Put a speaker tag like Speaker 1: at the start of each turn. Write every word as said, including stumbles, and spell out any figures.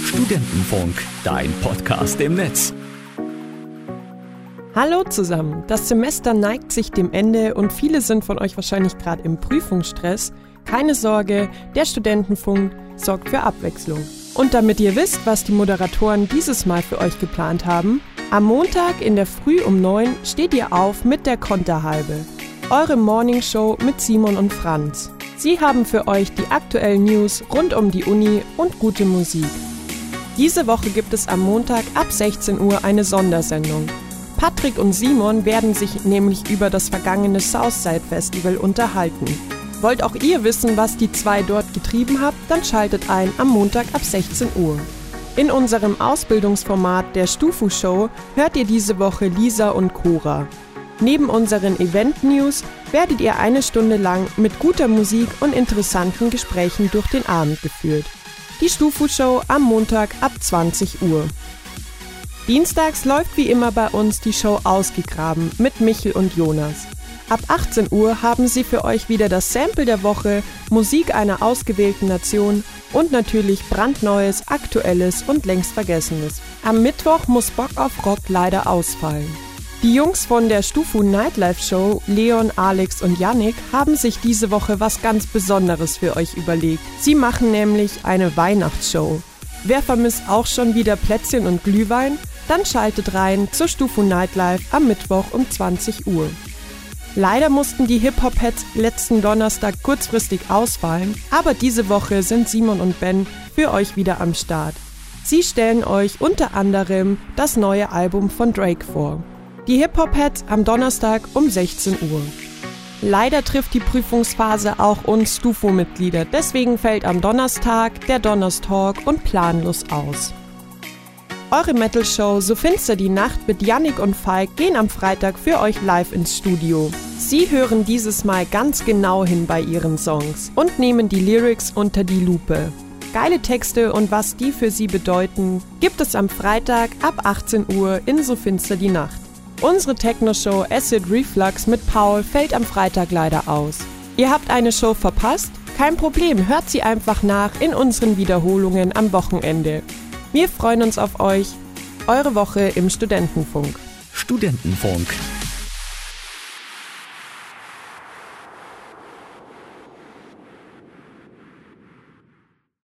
Speaker 1: Studentenfunk, dein Podcast im Netz.
Speaker 2: Hallo zusammen, das Semester neigt sich dem Ende und viele sind von euch wahrscheinlich gerade im Prüfungsstress. Keine Sorge, der Studentenfunk sorgt für Abwechslung. Und damit ihr wisst, was die Moderatoren dieses Mal für euch geplant haben, am Montag in der Früh um neun steht ihr auf mit der Konterhalbe, eure Morningshow mit Simon und Franz. Sie haben für euch die aktuellen News rund um die Uni und gute Musik. Diese Woche gibt es am Montag ab sechzehn Uhr eine Sondersendung. Patrick und Simon werden sich nämlich über das vergangene Southside Festival unterhalten. Wollt auch ihr wissen, was die zwei dort getrieben habt, dann schaltet ein am Montag ab sechzehn Uhr. In unserem Ausbildungsformat der Stufu-Show hört ihr diese Woche Lisa und Cora. Neben unseren Event-News werdet ihr eine Stunde lang mit guter Musik und interessanten Gesprächen durch den Abend geführt. Die Stufu-Show am Montag ab zwanzig Uhr. Dienstags läuft wie immer bei uns die Show Ausgegraben mit Michel und Jonas. Ab achtzehn Uhr haben sie für euch wieder das Sample der Woche, Musik einer ausgewählten Nation und natürlich brandneues, aktuelles und längst Vergessenes. Am Mittwoch muss Bock auf Rock leider ausfallen. Die Jungs von der Stufu Nightlife Show, Leon, Alex und Yannick, haben sich diese Woche was ganz Besonderes für euch überlegt. Sie machen nämlich eine Weihnachtsshow. Wer vermisst auch schon wieder Plätzchen und Glühwein? Dann schaltet rein zur Stufu Nightlife am Mittwoch um zwanzig Uhr. Leider mussten die Hip-Hop-Heads letzten Donnerstag kurzfristig ausfallen, aber diese Woche sind Simon und Ben für euch wieder am Start. Sie stellen euch unter anderem das neue Album von Drake vor. Die Hip-Hop-Heads am Donnerstag um sechzehn Uhr. Leider trifft die Prüfungsphase auch uns Stufu-Mitglieder, deswegen fällt am Donnerstag der Donnerstalk und planlos aus. Eure Metal-Show So finster die Nacht mit Yannick und Falk gehen am Freitag für euch live ins Studio. Sie hören dieses Mal ganz genau hin bei ihren Songs und nehmen die Lyrics unter die Lupe. Geile Texte und was die für sie bedeuten, gibt es am Freitag ab achtzehn Uhr in So finster die Nacht. Unsere Techno-Show Acid Reflux mit Paul fällt am Freitag leider aus. Ihr habt eine Show verpasst? Kein Problem, hört sie einfach nach in unseren Wiederholungen am Wochenende. Wir freuen uns auf euch. Eure Woche im Studentenfunk.
Speaker 1: Studentenfunk,